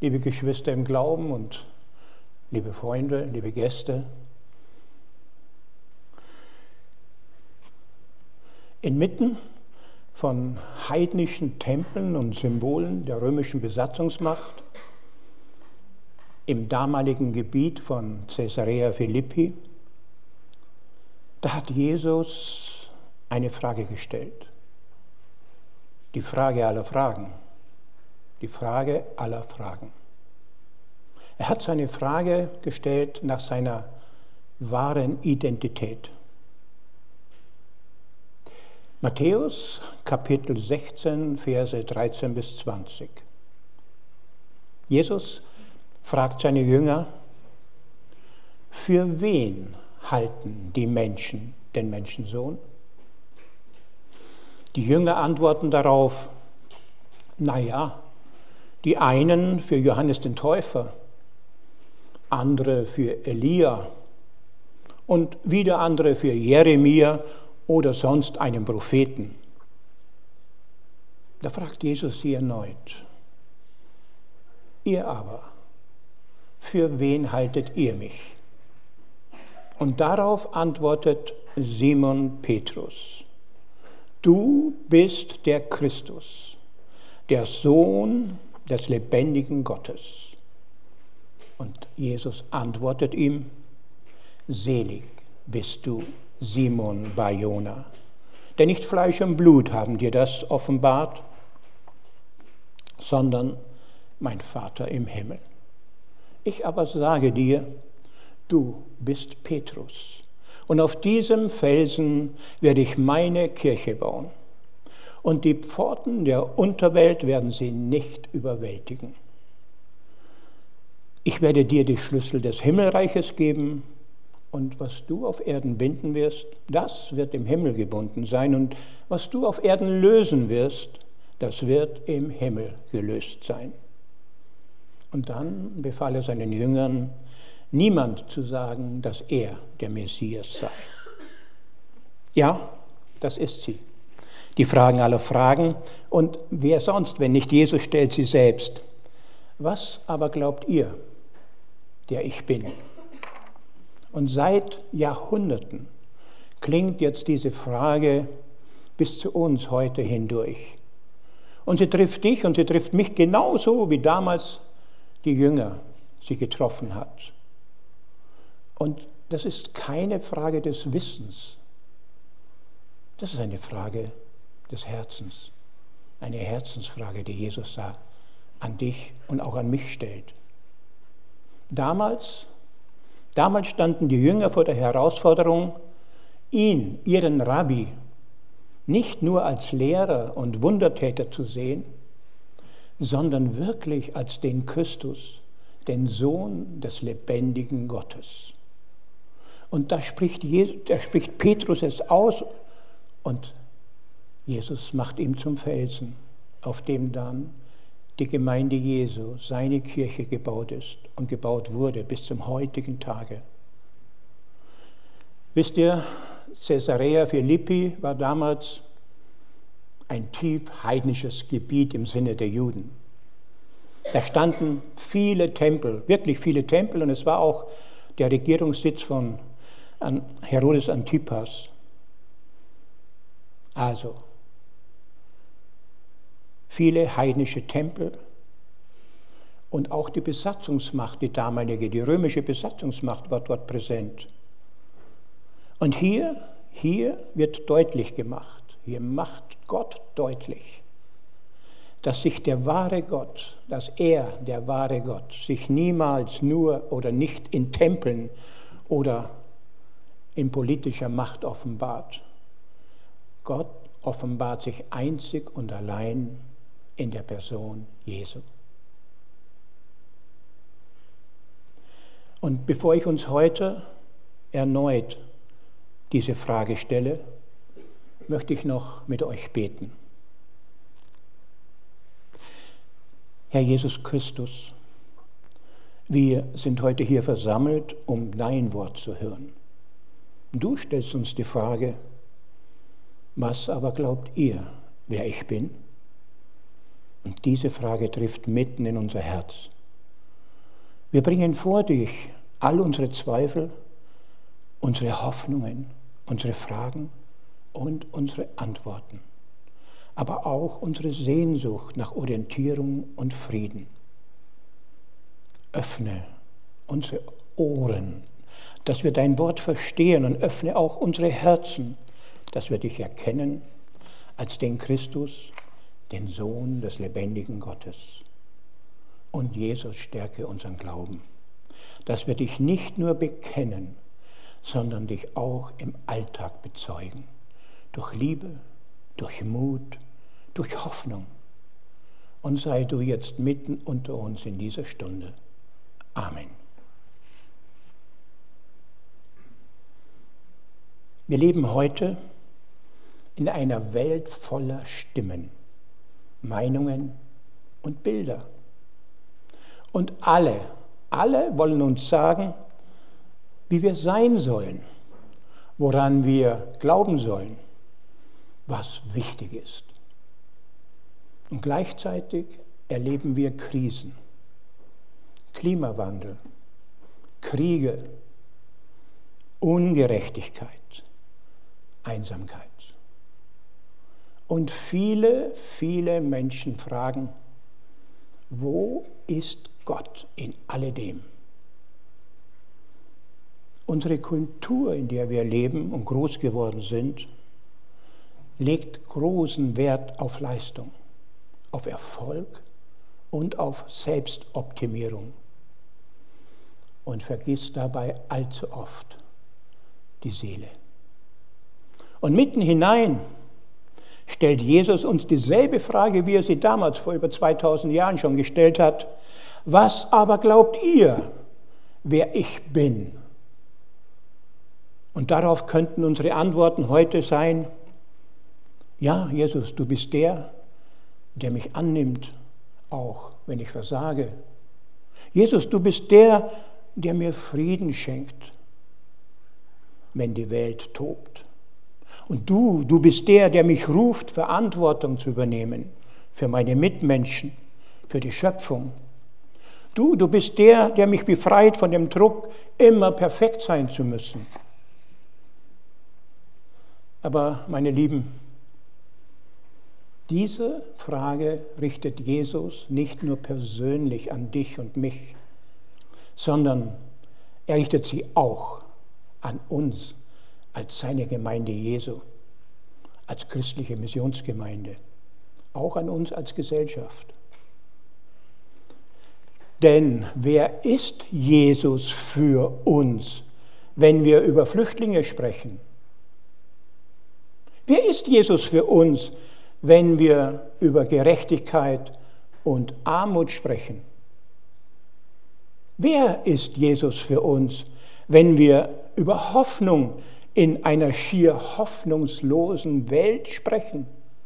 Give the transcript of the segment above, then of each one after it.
liebe Geschwister im Glauben und liebe Freunde, liebe Gäste. Inmitten von heidnischen Tempeln und Symbolen der römischen Besatzungsmacht im damaligen Gebiet von Caesarea Philippi, da hat Jesus eine Frage gestellt. Die Frage aller Fragen. Die Frage aller Fragen. Er hat seine Frage gestellt nach seiner wahren Identität. Matthäus, Kapitel 16, Verse 13 bis 20. Jesus fragt seine Jünger, für wen halten die Menschen den Menschensohn? Die Jünger antworten darauf, naja, die einen für Johannes den Täufer, andere für Elia und wieder andere für Jeremia oder sonst einen Propheten. Da fragt Jesus sie erneut, ihr aber, für wen haltet ihr mich? Und darauf antwortet Simon Petrus, du bist der Christus, der Sohn des lebendigen Gottes. Und Jesus antwortet ihm, selig bist du, Simon Bar-Jona, denn nicht Fleisch und Blut haben dir das offenbart, sondern mein Vater im Himmel. Ich aber sage dir, du bist Petrus, und auf diesem Felsen werde ich meine Kirche bauen, und die Pforten der Unterwelt werden sie nicht überwältigen. Ich werde dir die Schlüssel des Himmelreiches geben, und was du auf Erden binden wirst, das wird im Himmel gebunden sein. Und was du auf Erden lösen wirst, das wird im Himmel gelöst sein. Und dann befahl er seinen Jüngern, niemand zu sagen, dass er der Messias sei. Ja, das ist sie. Die Fragen aller Fragen. Und wer sonst, wenn nicht Jesus, stellt sie selbst. Was aber glaubt ihr, der ich bin? Und seit Jahrhunderten klingt jetzt diese Frage bis zu uns heute hindurch. Und sie trifft dich und sie trifft mich genauso, wie damals die Jünger sie getroffen hat. Und das ist keine Frage des Wissens. Das ist eine Frage des Herzens. Eine Herzensfrage, die Jesus da an dich und auch an mich stellt. Damals standen die Jünger vor der Herausforderung, ihn, ihren Rabbi, nicht nur als Lehrer und Wundertäter zu sehen, sondern wirklich als den Christus, den Sohn des lebendigen Gottes. Und da spricht Petrus es aus und Jesus macht ihn zum Felsen, auf dem dann die Gemeinde Jesu, seine Kirche gebaut ist und gebaut wurde bis zum heutigen Tage. Wisst ihr, Caesarea Philippi war damals ein tief heidnisches Gebiet im Sinne der Juden. Da standen viele Tempel, wirklich viele Tempel, und es war auch der Regierungssitz von Herodes Antipas. Also, viele heidnische Tempel und auch die Besatzungsmacht, die damalige, die römische Besatzungsmacht war dort präsent. Und hier wird deutlich gemacht, hier macht Gott deutlich, dass sich der wahre Gott, dass er, der wahre Gott, sich niemals nur oder nicht in Tempeln oder in politischer Macht offenbart. Gott offenbart sich einzig und allein in der Person Jesu. Und bevor ich uns heute erneut diese Frage stelle, möchte ich noch mit euch beten. Herr Jesus Christus, wir sind heute hier versammelt, um dein Wort zu hören. Du stellst uns die Frage, was aber glaubt ihr, wer ich bin? Und diese Frage trifft mitten in unser Herz. Wir bringen vor dich all unsere Zweifel, unsere Hoffnungen, unsere Fragen und unsere Antworten, aber auch unsere Sehnsucht nach Orientierung und Frieden. Öffne unsere Ohren, dass wir dein Wort verstehen, und öffne auch unsere Herzen, dass wir dich erkennen als den Christus, den Sohn des lebendigen Gottes. Und Jesus, stärke unseren Glauben, dass wir dich nicht nur bekennen, sondern dich auch im Alltag bezeugen. Durch Liebe, durch Mut, durch Hoffnung. Und sei du jetzt mitten unter uns in dieser Stunde. Amen. Wir leben heute in einer Welt voller Stimmen, Meinungen und Bilder. Und alle wollen uns sagen, wie wir sein sollen, woran wir glauben sollen, was wichtig ist. Und gleichzeitig erleben wir Krisen, Klimawandel, Kriege, Ungerechtigkeit, Einsamkeit. Und viele, viele Menschen fragen, wo ist Gott in alledem? Unsere Kultur, in der wir leben und groß geworden sind, legt großen Wert auf Leistung, auf Erfolg und auf Selbstoptimierung und vergisst dabei allzu oft die Seele. Und mitten hinein stellt Jesus uns dieselbe Frage, wie er sie damals vor über 2000 Jahren schon gestellt hat. Was aber glaubt ihr, wer ich bin? Und darauf könnten unsere Antworten heute sein, ja, Jesus, du bist der mich annimmt, auch wenn ich versage. Jesus, du bist der mir Frieden schenkt, wenn die Welt tobt. Und du bist der mich ruft, Verantwortung zu übernehmen für meine Mitmenschen, für die Schöpfung. Du bist der mich befreit von dem Druck, immer perfekt sein zu müssen. Aber meine Lieben, diese Frage richtet Jesus nicht nur persönlich an dich und mich, sondern er richtet sie auch an uns als seine Gemeinde Jesu, als christliche Missionsgemeinde, auch an uns als Gesellschaft. Denn wer ist Jesus für uns, wenn wir über Flüchtlinge sprechen? Wer ist Jesus für uns, wenn wir über Gerechtigkeit und Armut sprechen? Wer ist Jesus für uns, wenn wir über Hoffnung in einer schier hoffnungslosen Welt sprechen?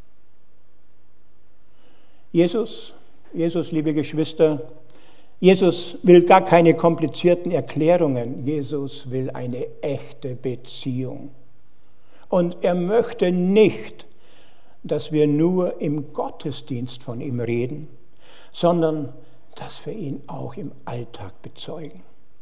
Jesus, liebe Geschwister, Jesus will gar keine komplizierten Erklärungen. Jesus will eine echte Beziehung. Und er möchte nicht, dass wir nur im Gottesdienst von ihm reden, sondern dass wir ihn auch im Alltag bezeugen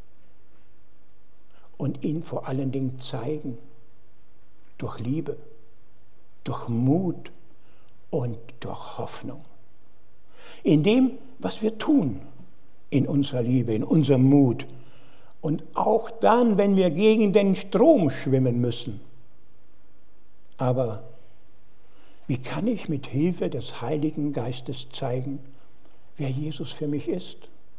und ihn vor allen Dingen zeigen, durch Liebe, durch Mut und durch Hoffnung. In dem, was wir tun, in unserer Liebe, in unserem Mut und auch dann, wenn wir gegen den Strom schwimmen müssen. Aber wie kann ich mit Hilfe des Heiligen Geistes zeigen, wer Jesus für mich ist?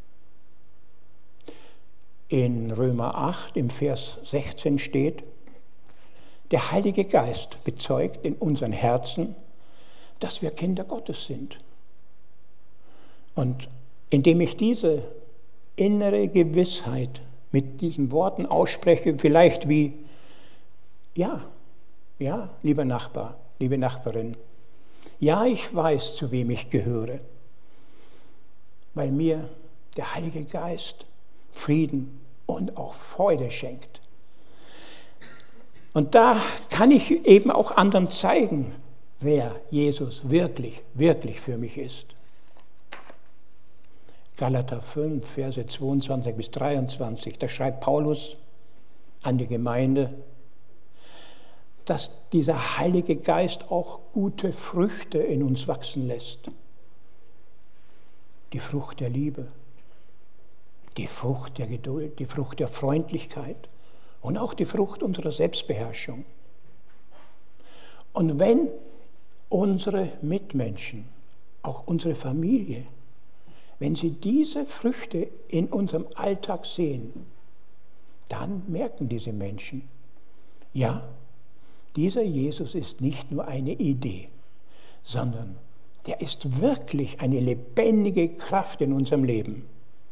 In Römer 8 im Vers 16 steht, der Heilige Geist bezeugt in unseren Herzen, dass wir Kinder Gottes sind. Und indem ich diese innere Gewissheit mit diesen Worten ausspreche, vielleicht wie, ja, lieber Nachbar, liebe Nachbarin, ja, ich weiß, zu wem ich gehöre, weil mir der Heilige Geist Frieden und auch Freude schenkt. Und da kann ich eben auch anderen zeigen, wer Jesus wirklich, wirklich für mich ist. Galater 5, Verse 22 bis 23, da schreibt Paulus an die Gemeinde, dass dieser Heilige Geist auch gute Früchte in uns wachsen lässt. Die Frucht der Liebe, die Frucht der Geduld, die Frucht der Freundlichkeit und auch die Frucht unserer Selbstbeherrschung. Und wenn unsere Mitmenschen, auch unsere Familie, wenn sie diese Früchte in unserem Alltag sehen, dann merken diese Menschen, ja, dieser Jesus ist nicht nur eine Idee, sondern der ist wirklich eine lebendige Kraft in unserem Leben.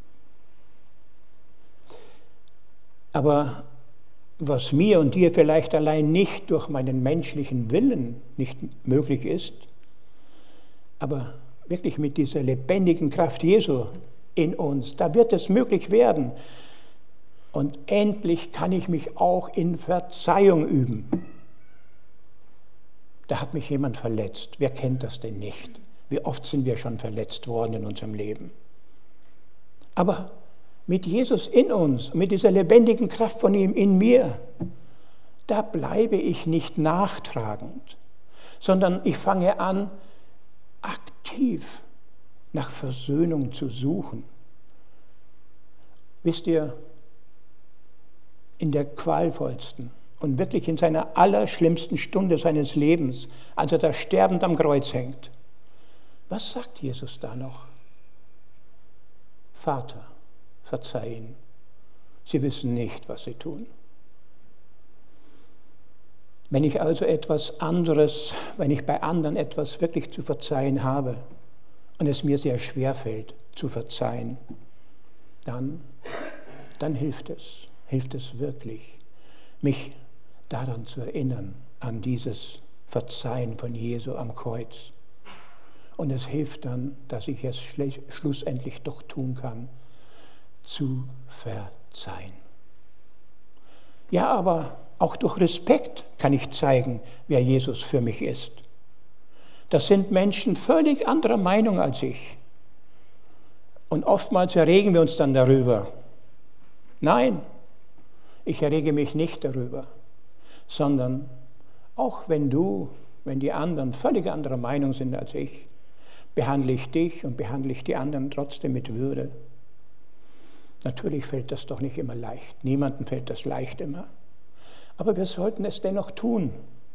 Aber was mir und dir vielleicht allein nicht durch meinen menschlichen Willen nicht möglich ist, aber wirklich mit dieser lebendigen Kraft Jesu in uns, da wird es möglich werden. Und endlich kann ich mich auch in Verzeihung üben. Da hat mich jemand verletzt. Wer kennt das denn nicht? Wie oft sind wir schon verletzt worden in unserem Leben? Aber mit Jesus in uns, mit dieser lebendigen Kraft von ihm in mir, da bleibe ich nicht nachtragend, sondern ich fange an, aktiv nach Versöhnung zu suchen. Wisst ihr, in der qualvollsten und wirklich in seiner allerschlimmsten Stunde seines Lebens, als er da sterbend am Kreuz hängt, was sagt Jesus da noch? Vater, verzeih ihnen, sie wissen nicht, was sie tun. Wenn ich also etwas anderes, wenn ich bei anderen etwas wirklich zu verzeihen habe und es mir sehr schwer fällt, zu verzeihen, dann hilft es wirklich, mich daran zu erinnern, an dieses Verzeihen von Jesu am Kreuz. Und es hilft dann, dass ich es schlussendlich doch tun kann, zu verzeihen. Ja, aber auch durch Respekt kann ich zeigen, wer Jesus für mich ist. Das sind Menschen völlig anderer Meinung als ich. Und oftmals erregen wir uns dann darüber. Nein, ich errege mich nicht darüber, sondern auch wenn die anderen völlig anderer Meinung sind als ich, behandle ich dich und behandle ich die anderen trotzdem mit Würde. Natürlich fällt das doch nicht immer leicht. Niemandem fällt das leicht immer. Aber wir sollten es dennoch tun.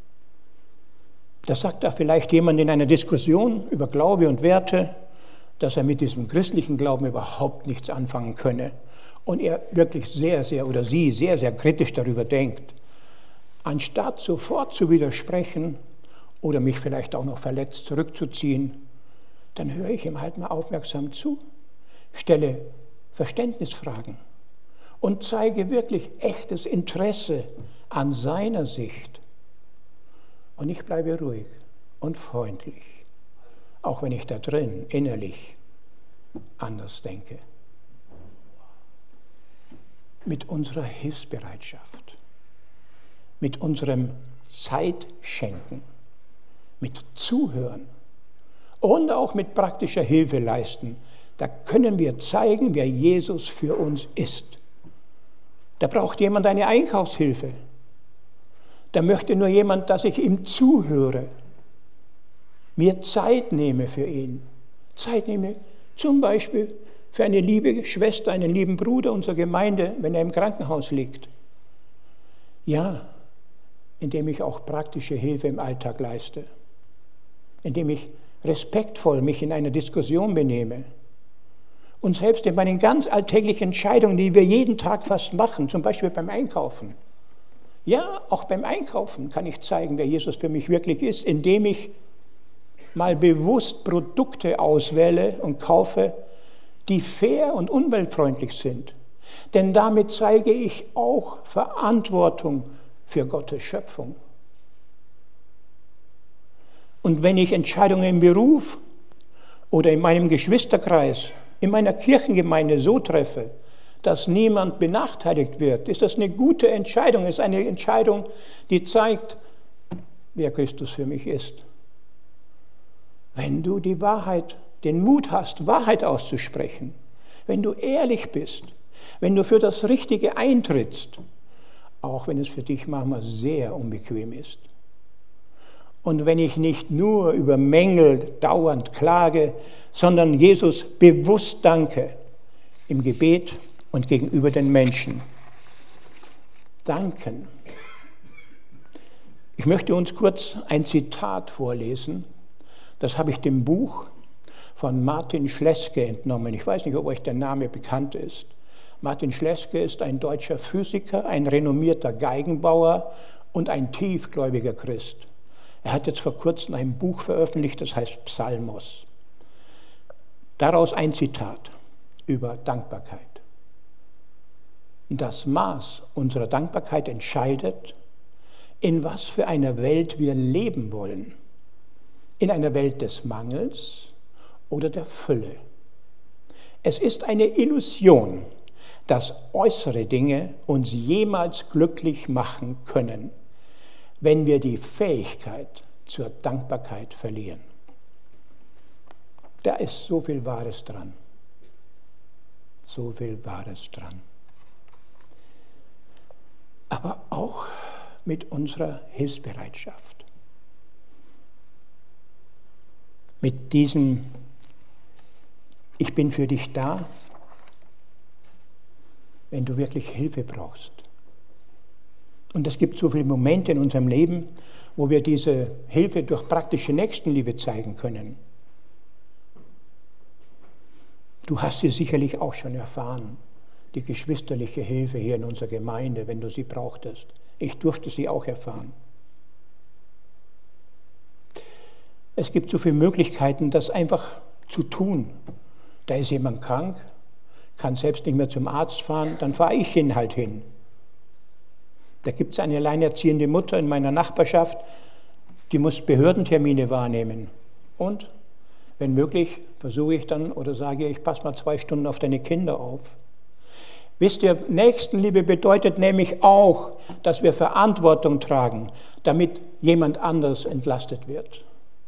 Das sagt da vielleicht jemand in einer Diskussion über Glaube und Werte, dass er mit diesem christlichen Glauben überhaupt nichts anfangen könne und er wirklich sehr, sehr kritisch darüber denkt. Anstatt sofort zu widersprechen oder mich vielleicht auch noch verletzt zurückzuziehen, dann höre ich ihm halt mal aufmerksam zu, stelle Verständnisfragen und zeige wirklich echtes Interesse an seiner Sicht. Und ich bleibe ruhig und freundlich, auch wenn ich da drin innerlich anders denke. Mit unserer Hilfsbereitschaft, mit unserem Zeitschenken, mit Zuhören und auch mit praktischer Hilfe leisten, da können wir zeigen, wer Jesus für uns ist. Da braucht jemand eine Einkaufshilfe. Da möchte nur jemand, dass ich ihm zuhöre, mir Zeit nehme für ihn. Zeit nehme zum Beispiel für eine liebe Schwester, einen lieben Bruder unserer Gemeinde, wenn er im Krankenhaus liegt. Ja, indem ich auch praktische Hilfe im Alltag leiste, indem ich respektvoll mich in einer Diskussion benehme. Und selbst in meinen ganz alltäglichen Entscheidungen, die wir jeden Tag fast machen, zum Beispiel beim Einkaufen. Ja, auch beim Einkaufen kann ich zeigen, wer Jesus für mich wirklich ist, indem ich mal bewusst Produkte auswähle und kaufe, die fair und umweltfreundlich sind. Denn damit zeige ich auch Verantwortung für Gottes Schöpfung. Und wenn ich Entscheidungen im Beruf oder in meinem Geschwisterkreis, in meiner Kirchengemeinde so treffe, dass niemand benachteiligt wird, ist das eine gute Entscheidung, ist eine Entscheidung, die zeigt, wer Christus für mich ist. Wenn du die Wahrheit, den Mut hast, Wahrheit auszusprechen, wenn du ehrlich bist, wenn du für das Richtige eintrittst, auch wenn es für dich manchmal sehr unbequem ist. Und wenn ich nicht nur über Mängel dauernd klage, sondern Jesus bewusst danke im Gebet und gegenüber den Menschen. Danken. Ich möchte uns kurz ein Zitat vorlesen. Das habe ich dem Buch von Martin Schleske entnommen. Ich weiß nicht, ob euch der Name bekannt ist. Martin Schleske ist ein deutscher Physiker, ein renommierter Geigenbauer und ein tiefgläubiger Christ. Er hat jetzt vor kurzem ein Buch veröffentlicht, das heißt Psalmos. Daraus ein Zitat über Dankbarkeit. Das Maß unserer Dankbarkeit entscheidet, in was für einer Welt wir leben wollen. In einer Welt des Mangels oder der Fülle. Es ist eine Illusion, dass äußere Dinge uns jemals glücklich machen können, wenn wir die Fähigkeit zur Dankbarkeit verlieren. Da ist so viel Wahres dran. So viel Wahres dran. Aber auch mit unserer Hilfsbereitschaft. Mit diesem Ich bin für dich da, wenn du wirklich Hilfe brauchst. Und es gibt so viele Momente in unserem Leben, wo wir diese Hilfe durch praktische Nächstenliebe zeigen können. Du hast sie sicherlich auch schon erfahren, die geschwisterliche Hilfe hier in unserer Gemeinde, wenn du sie brauchtest. Ich durfte sie auch erfahren. Es gibt so viele Möglichkeiten, das einfach zu tun. Da ist jemand krank, kann selbst nicht mehr zum Arzt fahren, dann fahre ich ihn halt hin. Da gibt es eine alleinerziehende Mutter in meiner Nachbarschaft, die muss Behördentermine wahrnehmen. Und, wenn möglich, versuche ich dann oder sage ich passe mal 2 Stunden auf deine Kinder auf. Wisst ihr, Nächstenliebe bedeutet nämlich auch, dass wir Verantwortung tragen, damit jemand anders entlastet wird.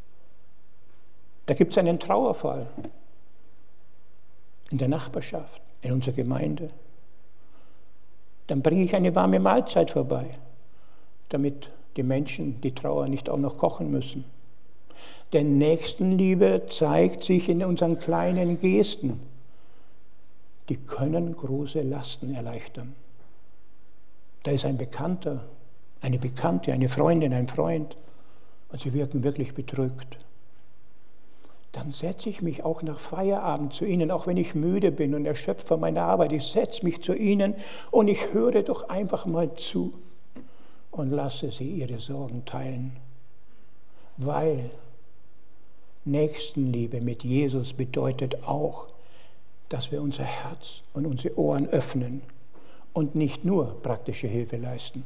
Da gibt es einen Trauerfall in der Nachbarschaft, in unserer Gemeinde. Dann bringe ich eine warme Mahlzeit vorbei, damit die Menschen die Trauer nicht auch noch kochen müssen. Denn Nächstenliebe zeigt sich in unseren kleinen Gesten. Die können große Lasten erleichtern. Da ist ein Bekannter, eine Bekannte, eine Freundin, ein Freund und sie wirken wirklich bedrückt. Dann setze ich mich auch nach Feierabend zu ihnen, auch wenn ich müde bin und erschöpft von meiner Arbeit. Ich setze mich zu ihnen und ich höre doch einfach mal zu und lasse sie ihre Sorgen teilen. Weil Nächstenliebe mit Jesus bedeutet auch, dass wir unser Herz und unsere Ohren öffnen und nicht nur praktische Hilfe leisten.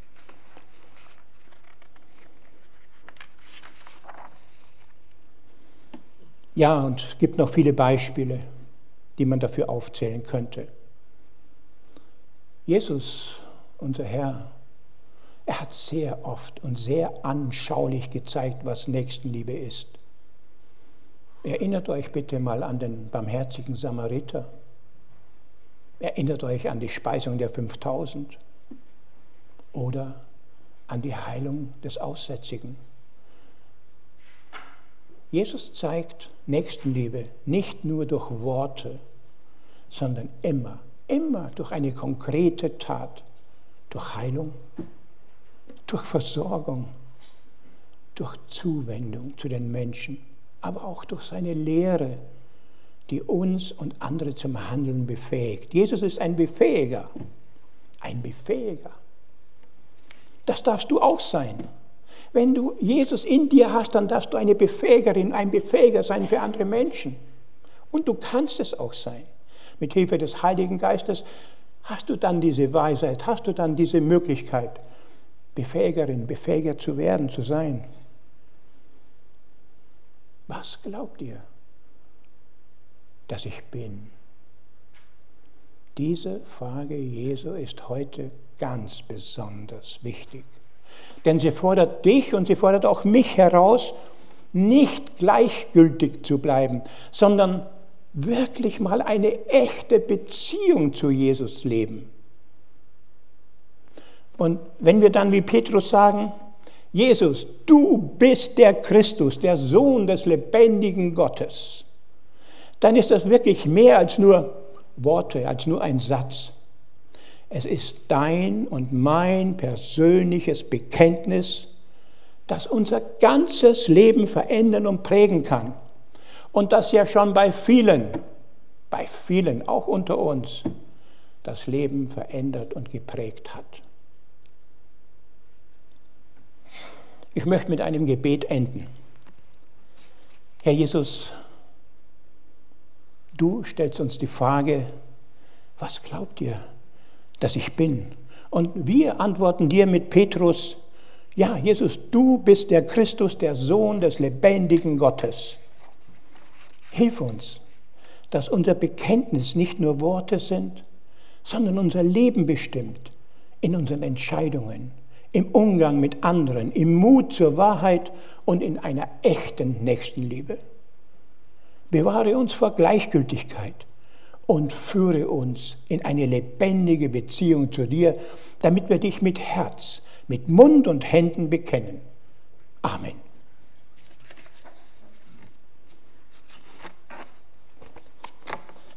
Ja, und es gibt noch viele Beispiele, die man dafür aufzählen könnte. Jesus, unser Herr, er hat sehr oft und sehr anschaulich gezeigt, was Nächstenliebe ist. Erinnert euch bitte mal an den barmherzigen Samariter. Erinnert euch an die Speisung der 5000 oder an die Heilung des Aussätzigen. Jesus zeigt Nächstenliebe nicht nur durch Worte, sondern immer durch eine konkrete Tat, durch Heilung, durch Versorgung, durch Zuwendung zu den Menschen, aber auch durch seine Lehre, die uns und andere zum Handeln befähigt. Jesus ist ein Befähiger, ein Befähiger. Das darfst du auch sein. Wenn du Jesus in dir hast, dann darfst du eine Befähigerin, ein Befähiger sein für andere Menschen. Und du kannst es auch sein. Mit Hilfe des Heiligen Geistes hast du dann diese Weisheit, hast du dann diese Möglichkeit, Befähigerin, Befähiger zu werden, zu sein. Was glaubt ihr, dass ich bin? Diese Frage Jesu ist heute ganz besonders wichtig. Denn sie fordert dich und sie fordert auch mich heraus, nicht gleichgültig zu bleiben, sondern wirklich mal eine echte Beziehung zu Jesus leben. Und wenn wir dann wie Petrus sagen, Jesus, du bist der Christus, der Sohn des lebendigen Gottes, dann ist das wirklich mehr als nur Worte, als nur ein Satz. Es ist dein und mein persönliches Bekenntnis, das unser ganzes Leben verändern und prägen kann. Und das ja schon bei vielen, auch unter uns, das Leben verändert und geprägt hat. Ich möchte mit einem Gebet enden. Herr Jesus, du stellst uns die Frage, was glaubt ihr, dass ich bin? Und wir antworten dir mit Petrus, ja, Jesus, du bist der Christus, der Sohn des lebendigen Gottes. Hilf uns, dass unser Bekenntnis nicht nur Worte sind, sondern unser Leben bestimmt, in unseren Entscheidungen, im Umgang mit anderen, im Mut zur Wahrheit und in einer echten Nächstenliebe. Bewahre uns vor Gleichgültigkeit und führe uns in eine lebendige Beziehung zu dir, damit wir dich mit Herz, mit Mund und Händen bekennen. Amen.